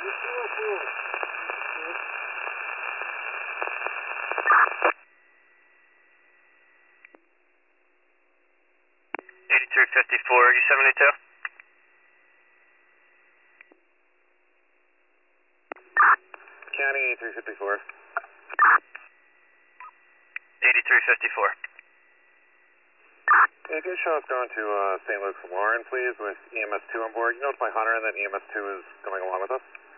You 72? County 8354. 8354. Yeah, get show us going to St. Luke's Lauren, please, with EMS 2 on board. You notify Hunter that EMS 2 is coming along with us.